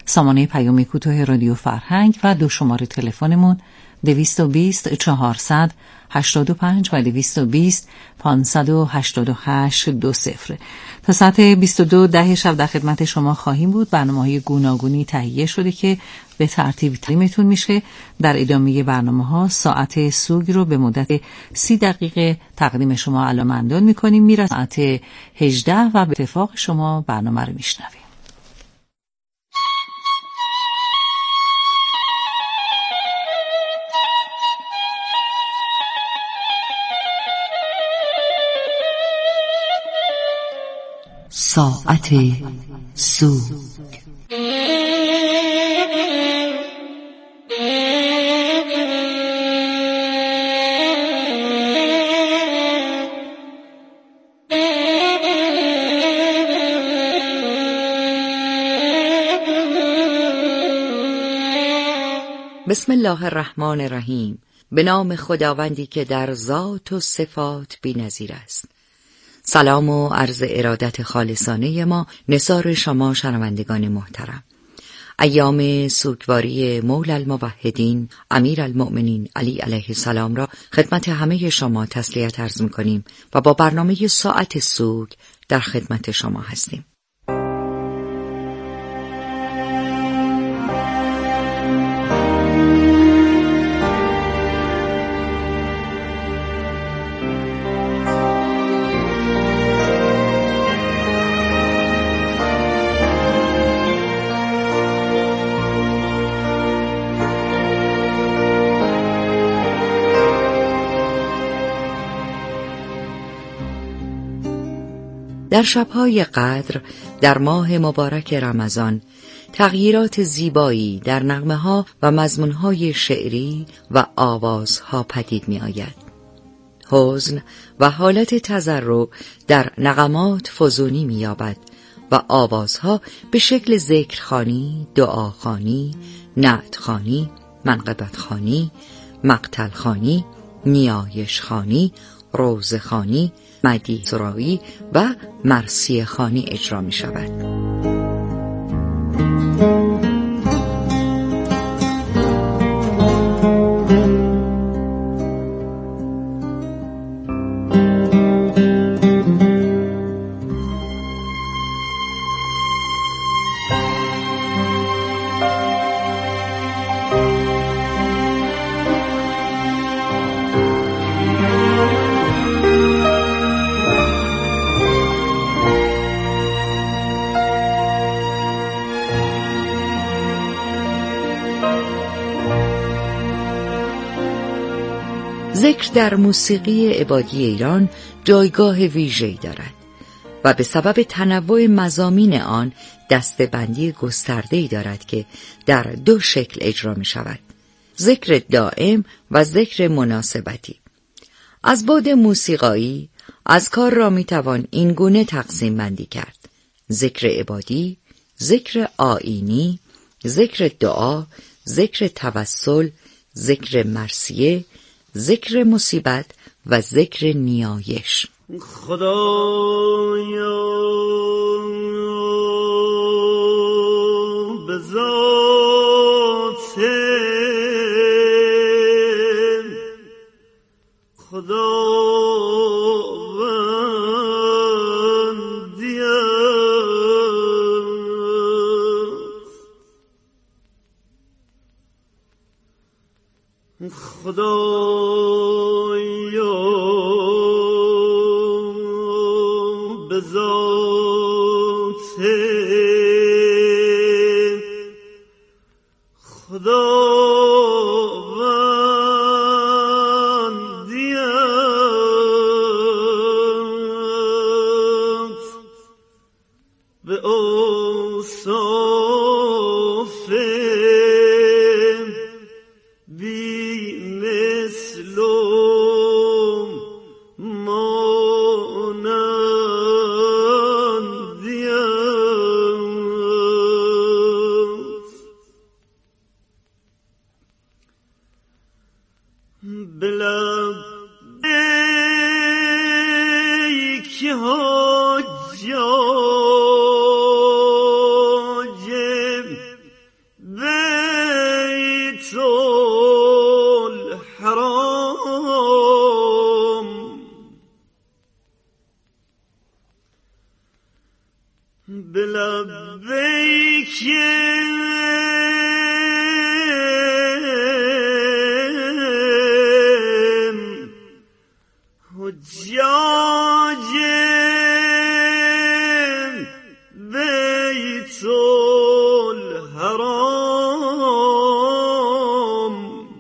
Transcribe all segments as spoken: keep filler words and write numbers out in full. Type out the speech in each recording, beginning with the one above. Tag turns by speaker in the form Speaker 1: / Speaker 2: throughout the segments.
Speaker 1: سامانه پیام کوتاه رادیو فرهنگ و دو شماره تلفنمون دویست و بیست چهارصد هشتاد و پنج و دویست و بیست پانصد و هشتاد و هشت دو صفر. تا ساعت بیست و دو ده شب در خدمت شما خواهیم بود. برنامه‌های گوناگونی تهیه شده که به ترتیب تقدیمتون میشه. در ادامه برنامه‌ها ساعت سوگ رو به مدت سی دقیقه تقدیم شما علامندان میکنیم. میره ساعت هجده و به اتفاق شما برنامه رو میشنویم.
Speaker 2: ساعت سوگ. بسم الله الرحمن الرحیم. به نام خداوندی که در ذات و صفات بی‌نظیر است. سلام و عرض ارادت خالصانه ما نثار شما شنوندگان محترم. ایام سوگواری مولا الموحدین امیر المؤمنین علی علیه السلام را خدمت همه شما تسلیت عرض می‌کنیم و با برنامه ساعت سوگ در خدمت شما هستیم. در شب‌های قدر در ماه مبارک رمضان تغییرات زیبایی در نغمه‌ها و مضمون‌های شعری و آوازها پدید می‌آید. حزن و حالت تضرع در نغمات فزونی می‌یابد و آوازها به شکل ذکرخوانی، دعاخوانی، نعتخوانی، منقبتخوانی، مقتلخوانی، نیایشخوانی، روزخوانی، مدیح سرایی و مرثیه خوانی اجرا می شود. ذکر در موسیقی عبادی ایران جایگاه ویژه‌ای دارد و به سبب تنوع مضامین آن دسته‌بندی گسترده‌ای دارد که در دو شکل اجرا می شود: ذکر دائم و ذکر مناسبتی. از بعد موسیقایی از کار را می توان این گونه تقسیم بندی کرد: ذکر عبادی، ذکر آیینی، ذکر دعا، ذکر توسل، ذکر مرثیه، ذکر مصیبت و ذکر نیایش.
Speaker 3: خدایا به ذات خداوندی خدایا به ذات خداوندی به اوصاف بی مثل مانندی است. به لبیک حاجب بیت الحرام بلبیک حجاج بیت الحرام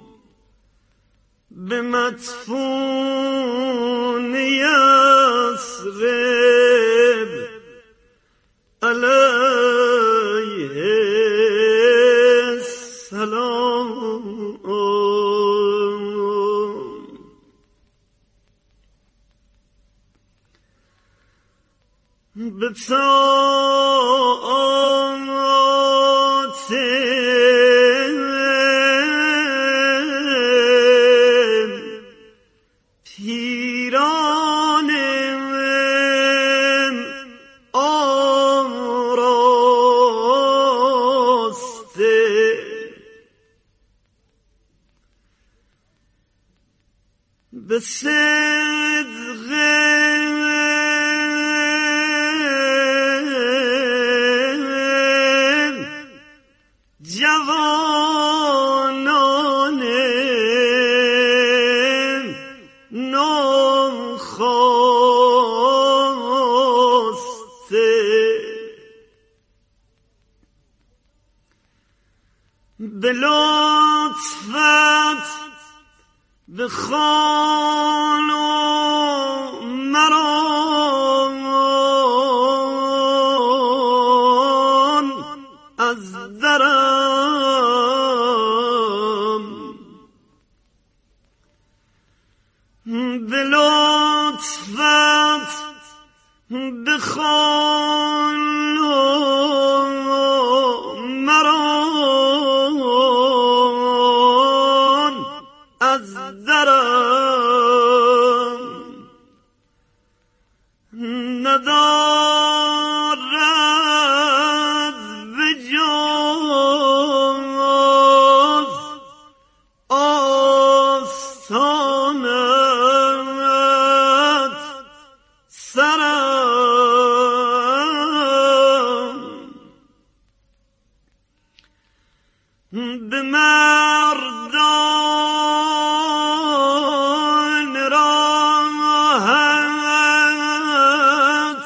Speaker 3: به مدفون یثرب علیه السلام به طاعات پیران آراسته به صدق جوانان ناخواسته به لطفت به خان و مران از درم به لطفت به خان و مران از درم ندارد به جز آستانت سرم به مردان راهت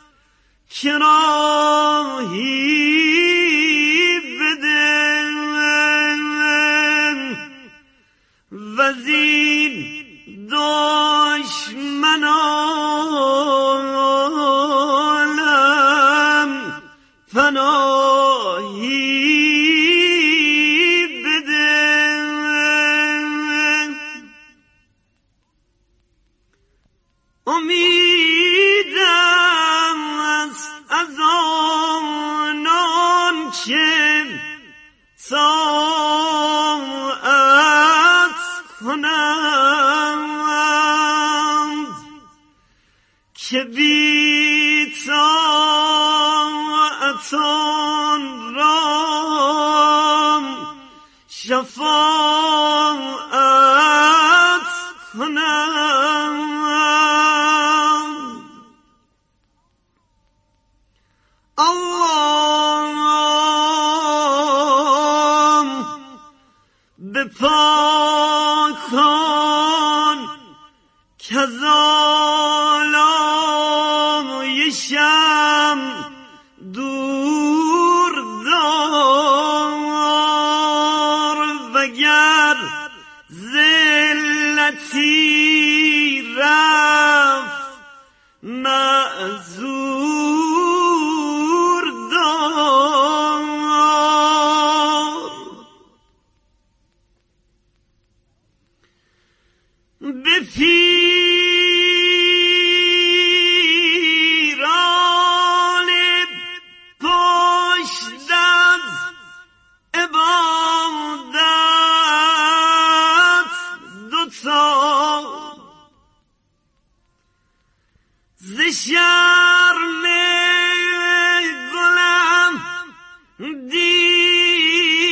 Speaker 3: کراهی بده وزین دشمنانم پناهی امیدم است از آنان که طاعت کنند که بی طاعتان را شفاعت کنند. اللهم به پاکان کزالایشم دور دار وگر ذلتی رفت معذور دار به پیران پشت از عبادت دوتا ز شرم گلم دی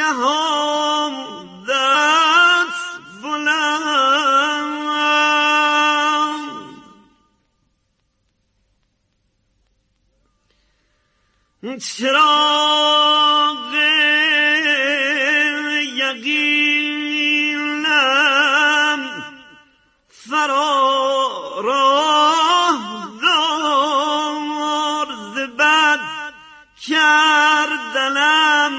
Speaker 3: نهادت بلند چراغ یقینم فرا راه دار ز بد کردنم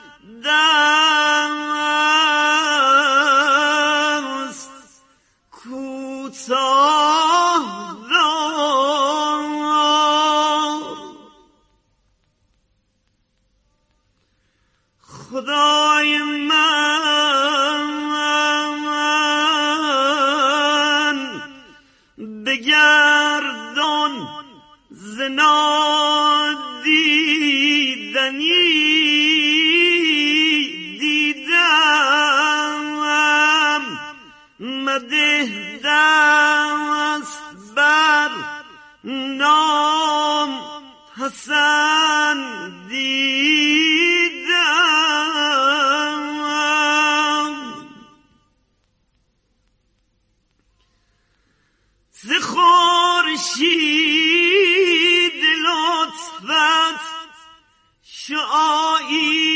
Speaker 3: دست کوتاه دار خدای من بگردان ز نادیدنی دیدم مده دست بر نام پسندیدم ز خورشید لطفت شعاعی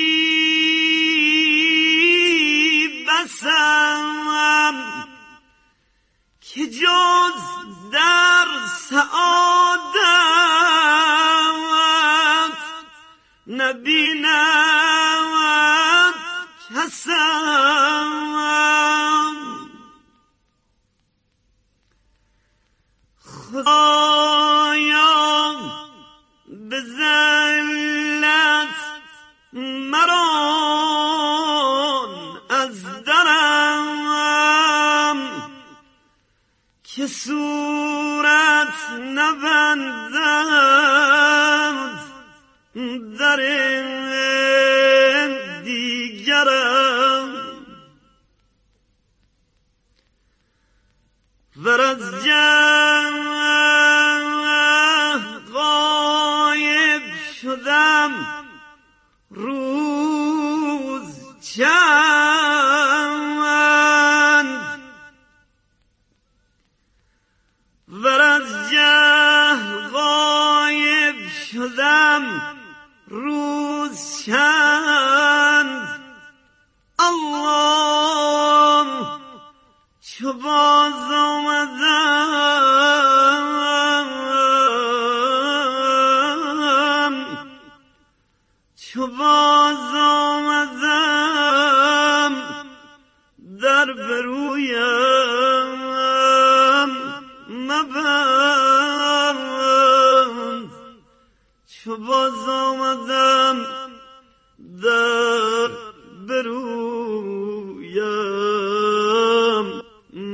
Speaker 3: بسم که جز در سعادت نبیند کسم خدایا به ذلت مران از درم که صورت نبندند در دیگرم ور از جمع غایب شدم روز چند ور از جمع غایب شدم روز چند الله چو باز آمدم چو باز آمدم در برویم مبند چو باز آمدم در برویم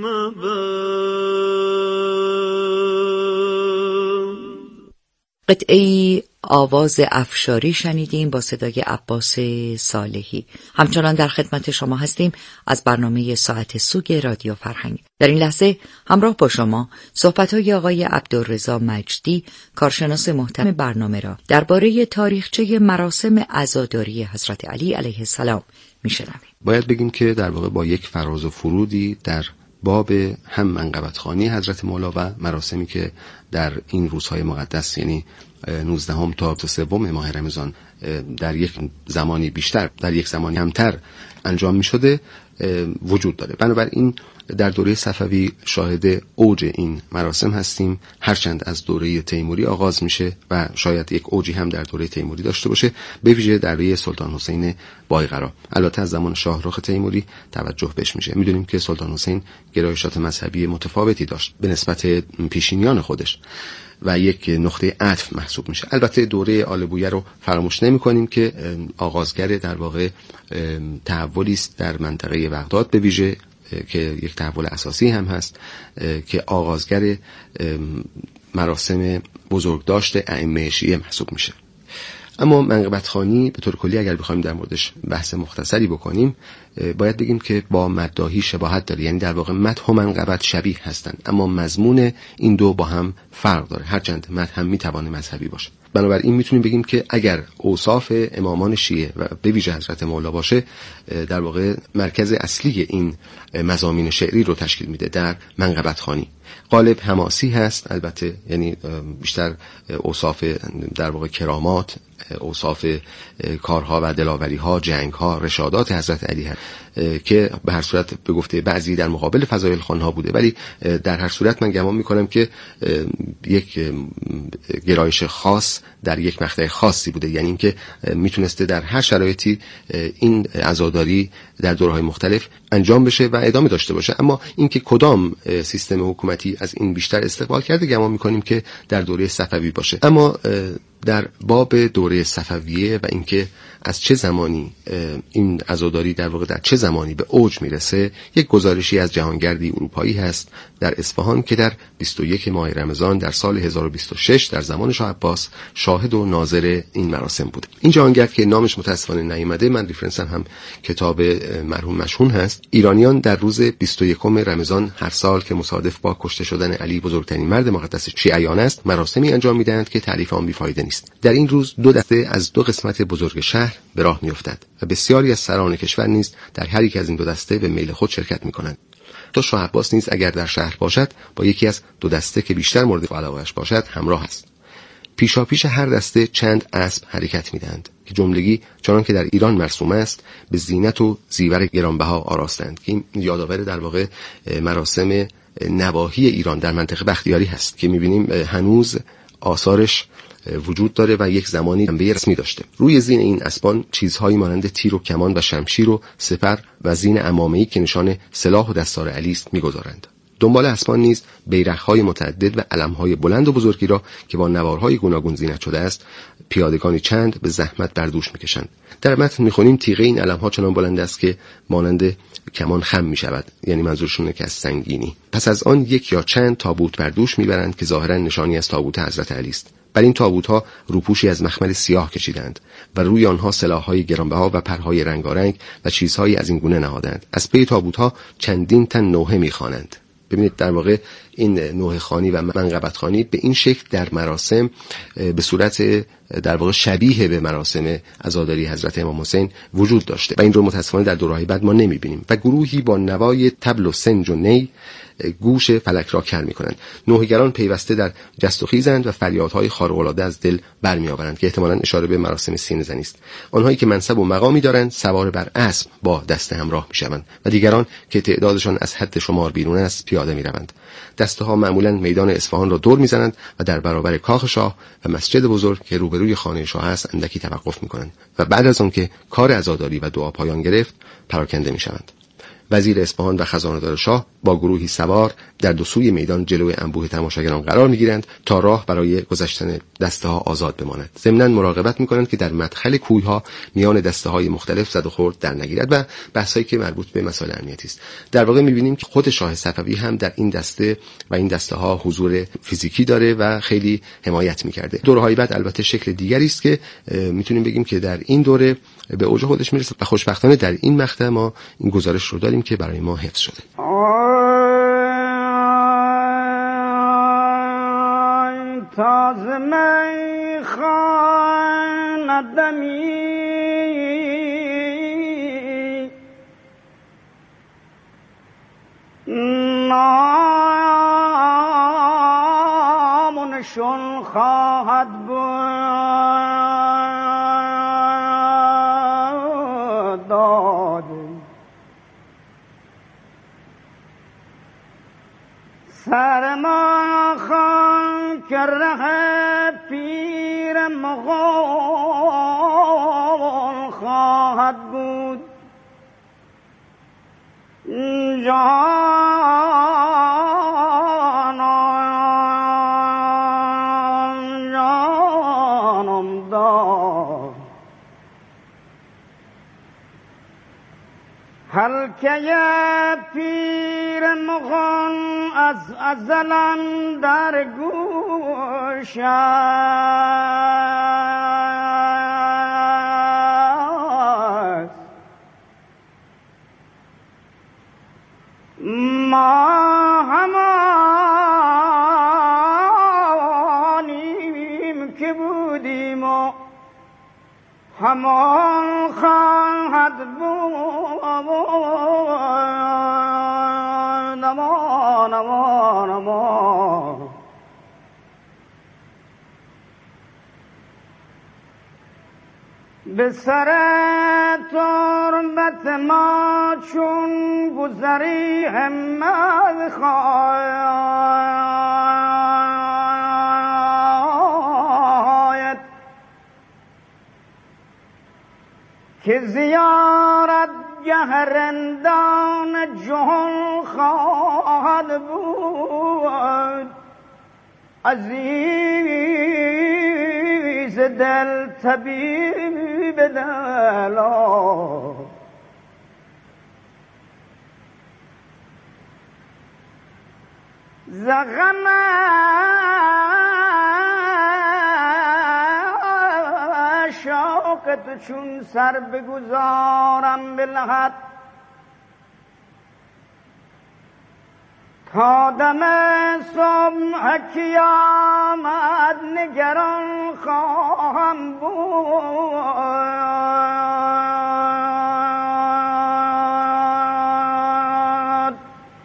Speaker 2: قطعه‌ای آواز افشاری شنیدیم با صدای عباس صالحی. همچنان در خدمت شما هستیم از برنامه ساعت سوگ رادیو فرهنگ. در این لحظه همراه با شما صحبت‌های آقای عبدالرضا مجدی، کارشناس محترم برنامه را درباره تاریخچه مراسم عزاداری حضرت علی علیه السلام می‌شنویم.
Speaker 4: باید بگیم که در واقع با یک فراز و فرودی در باب هم منقبتخوانی حضرت مولا و مراسمی که در این روزهای مقدس، یعنی نوزدهم تا سوم ماه رمضان، در یک زمانی بیشتر در یک زمانی همتر انجام می شده وجود داره. بنابراین در دوره صفوی شاهد اوج این مراسم هستیم، هرچند از دوره تیموری آغاز میشه و شاید یک اوجی هم در دوره تیموری داشته باشه، به ویژه در دوره سلطان حسین بایقرا. البته از زمان شاهرخ تیموری توجه بهش میشه. میدونیم که سلطان حسین گرایشات مذهبی متفاوتی داشت به نسبت پیشینیان خودش و یک نقطه عطف محسوب میشه. البته دوره آل بویه رو فراموش نمی کنیم که آغازگر در واقع تحولی است در منطقه بغداد، به ویژه که یک تحول اساسی هم هست که آغازگر مراسم بزرگداشت ائمه شیعه محسوب میشه. اما منقبتخوانی به طور کلی اگر بخوایم در موردش بحث مختصری بکنیم، باید بگیم که با مداحی شباهت داره، یعنی در واقع مدح و منقبت شبیه هستند، اما مضمون این دو با هم فرق داره، هرچند مدح هم میتوانه مذهبی باشه. بنابراین میتونیم بگیم که اگر اوصاف امامان شیعه و به ویژه حضرت مولا باشه، در واقع مرکز اصلی این مضامین شعری رو تشکیل میده در منقبت خوانی. قالب حماسی هست البته، یعنی بیشتر اوصاف در واقع کرامات، اوصاف کارها و دلاوری‌ها، جنگ‌ها، رشادات حضرت علی هست که به هر صورت به گفته بعضی در مقابل فضایل خوان‌ها بوده، ولی در هر صورت من گمان می‌کنم که یک گرایش خاص در یک مقطع خاصی بوده، یعنی اینکه میتونسته در هر شرایطی این عزاداری در دوره‌های مختلف انجام بشه و ادامه داشته باشه. اما اینکه کدام سیستم حکومتی از این بیشتر استقبال کرده، گمان می‌کنیم که در دوره صفوی باشه. اما در باب دوره صفویه و اینکه از چه زمانی این عزاداری در واقع در چه زمانی به اوج میرسه، یک گزارشی از جهانگردی اروپایی هست در اصفهان که در بیست و یک ماه رمضان در سال هزار و بیست و شش در زمان شاه عباس شاهد و ناظر این مراسم بوده. این جهانگرد که نامش متاسفانه نیامده، من ریفرنسم هم کتاب مرحوم مشهون هست. ایرانیان در روز بیست و یکم رمضان هر سال که مصادف با کشته شدن علی بزرگترین مرد مقدس شیعیان است، مراسمی انجام میدهند که تعریف آن بی‌فایده نیست. در این روز دو دسته از دو قسمت بزرگ شهر به راه میافتند و بسیاری از سران کشور نیز در هر یک از این دو دسته به میل خود شرکت میکنند. تا شاه عباس نیز اگر در شهر باشد، با یکی از دو دسته که بیشتر مورد علاقه‌اش باشد همراه است. پیشا پیش هر دسته چند اسب حرکت میدهند که جملگی چنان که در ایران مرسوم است به زینت و زیور گرانبها آراستند، که این یادآور در واقع مراسم نواحی ایران در منطقه بختیاری هست که میبینیم هنوز آثارش وجود داره و یک زمانی جنبه رسمی داشته. روی زین این اسبان چیزهایی مانند تیر و کمان و شمشیر و سپر و زین عمامه‌ای که نشان سلاح و دستار علی است می‌گذارند. دنبال اسبان نیز بیرق‌های متعدد و علم‌های بلند و بزرگی را که با نوارهای گوناگون زینت شده است، پیادگانی چند به زحمت بر دوش می‌کشند. در متن می‌خونیم تیغه این علم‌ها چنان بلند است که مانند کمان خم می‌شود، یعنی منظورشونه که از سنگینی. پس از آن یک یا چند تابوت بر دوش می‌برند که ظاهراً نشانی از تابوت حضرت علی است. بر این تابوت‌ها روپوشی از مخمل سیاه کشیدند و روی آنها سلاح‌های گرانبها و پرهای رنگارنگ و چیزهایی از این گونه نهادند. از پی تابوت‌ها چندین تن نوحه می‌خوانند. ببینید در واقع این نوحه خوانی و منقبت خوانی به این شکل در مراسم به صورت در واقع شبیه به مراسم عزاداری حضرت امام حسین وجود داشته و این رو متأسفانه در دوره‌های بعد ما نمی‌بینیم. و گروهی با نوای طبل و سنج و نی گوش فلک را کر می‌کنند. نوحه‌گران پیوسته در جست و خیزند و فریادهای خارق‌العاده از دل برمی‌آورند که احتمالاً اشاره به مراسم سینه زنی است. آنهایی که منصب و مقامی دارند سوار بر اسب با دست همراه می‌شوند و دیگران که تعدادشان از حد شمار بیرون است پیاده می‌روند. دسته‌ها معمولاً میدان اصفهان را دور می‌زنند و در برابر کاخ شاه و مسجد بزرگ که روبروی خانه شاه است اندکی توقف می‌کنند و بعد از آن که کار عزاداری و دعا پایان گرفت پراکنده می‌شوند. وزیر اصفهان و خزانه‌دار شاه با گروهی سوار در دو سوی میدان جلوی انبوه تماشاگران قرار می‌گیرند تا راه برای گذشتن دسته‌ها آزاد بماند. ضمناً مراقبت می‌کنند که در مدخل کوی‌ها میان دسته‌های مختلف زد و خورد در نگیرد و بحثایی که مربوط به مسائل امنیتی است. در واقع می‌بینیم که خود شاه صفوی هم در این دسته و این دسته‌ها حضور فیزیکی داره و خیلی حمایت می‌کرده. دوره‌های بعد البته شکل دیگری است که می‌تونیم بگیم که در این دوره به اوج خودش میرسه و خوشبختانه در این مقطع ما این گزارش رو داریم که برای ما حفظ شده. تازه می خاندمی نامونشون خواهد بود داده سر ما خان که ره پیر مغول خواهد بود جانان جانم دار حلقه پیر مغول از ازلم در گوش است
Speaker 3: جهان خواهد بود امان امان امان به سر تربت ما چون گذری همت خواهد که زیارت گه رندان جهان خواهد بود عزیز دل طبیب دلا زغم شوقت چون سر بگذارم به لحد تا دم صبح قیامت نگران خواهم بود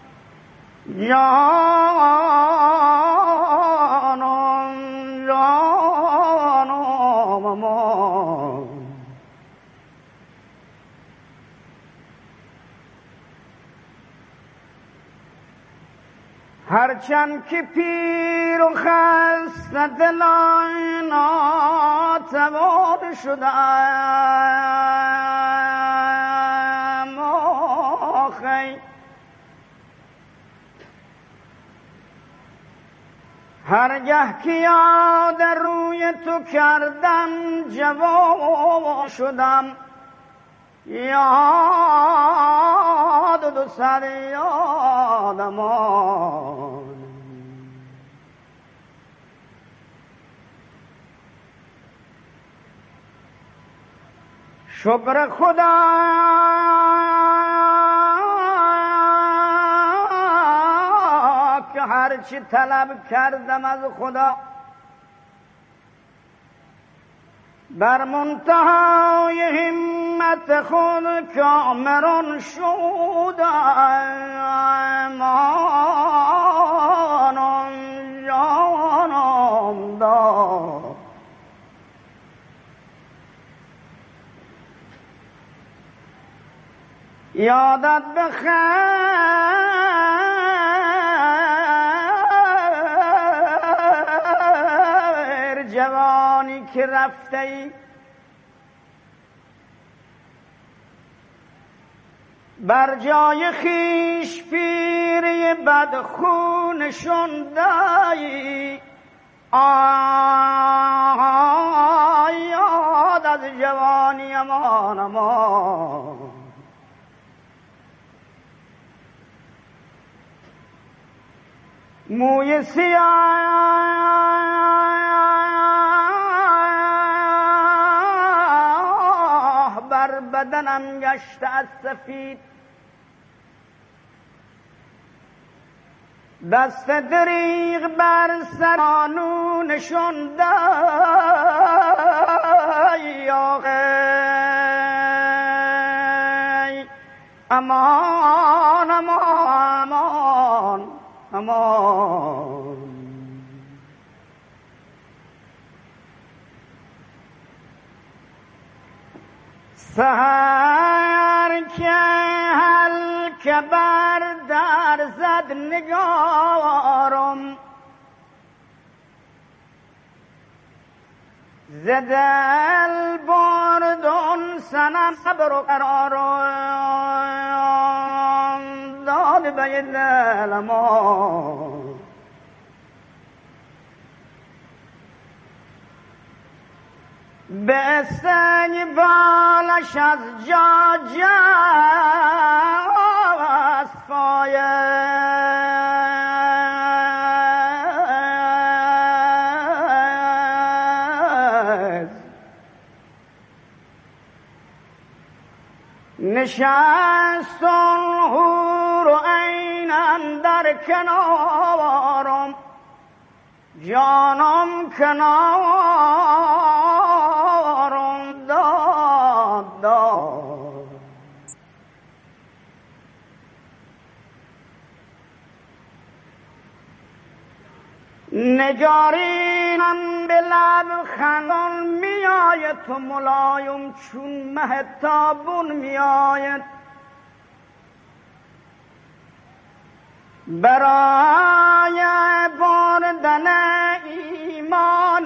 Speaker 3: جانم جانم امان هرچند که پیر و خسته دلان ناتوان شدم آخی هرگه که یاد روی تو کردم جواب شدم یاد دو سر یادم آن شکر خدا که هرچی طلب کردم از خدا بر منتهای همت خود کامران شدم آنم جانم داد یادت بخیر جوانی که رفته ای بر جای خیش پیری بدخون شنده‌ای آه یاد از جوانی امان امان موی سیاه بر بدنم گشته از سفید دست دریغ بر سرانو نشنده امان امان امان سحر که حلقه بر در زد نگارم ز دل بردن سنم صبر و قرارم داد به دل ما به استنگ بالش از جا جست فایز نشستن حور و عینم در کنارم جانم کنارم داد نگارینم به لب خندان میآید تو ملایم چون مه تابون میآید برای بردن ایمان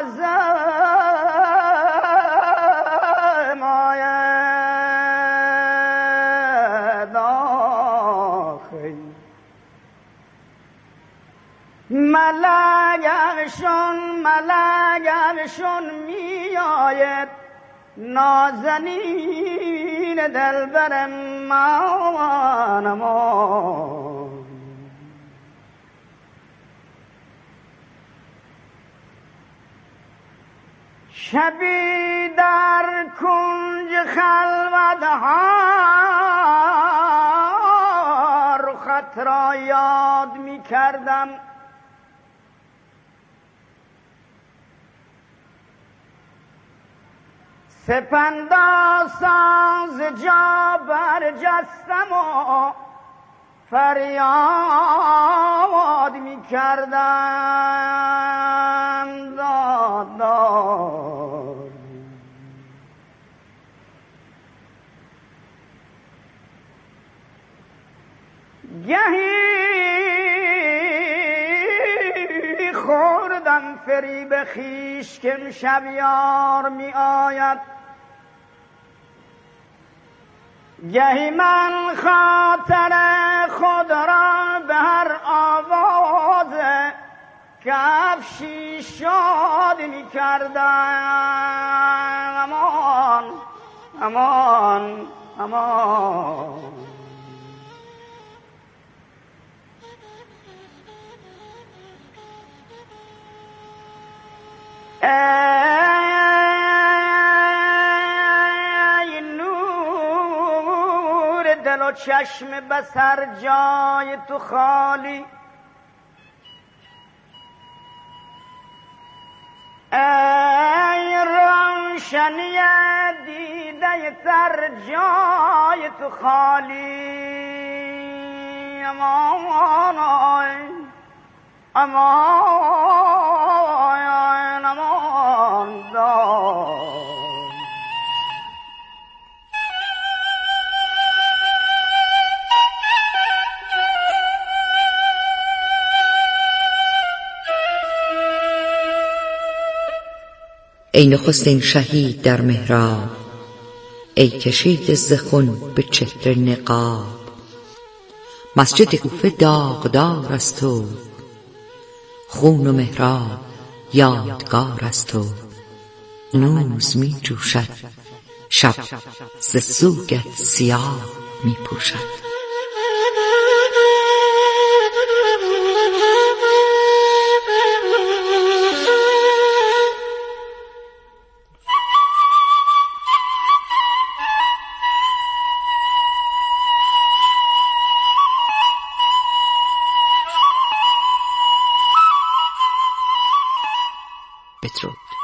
Speaker 3: لازم آید آخی ملگرشون ملگرشون می آید نازنین دلبر من امان شبی در کنج خلوت ها رخت را یاد می کردم سپنداسان ز جا برجستم و فریاد می کردم داد داد گهی خوردم فریب خویش که امشب یار می آید گهی من خاطر خود را به هر آواز کفشی شاد می کردم امان امان امان ای نور دل و چشم بصر جای تو خالی ای روشنی دیده تر جای تو خالی امان امان امان دار
Speaker 2: ای نخستین شهید در محراب ای کشیده ز خون به چهره نقاب مسجد کوفه داغدار از تو خون و محراب یادگار از تو نوز می جوشد شب ز سوگت سیاه می پوشد بدرود.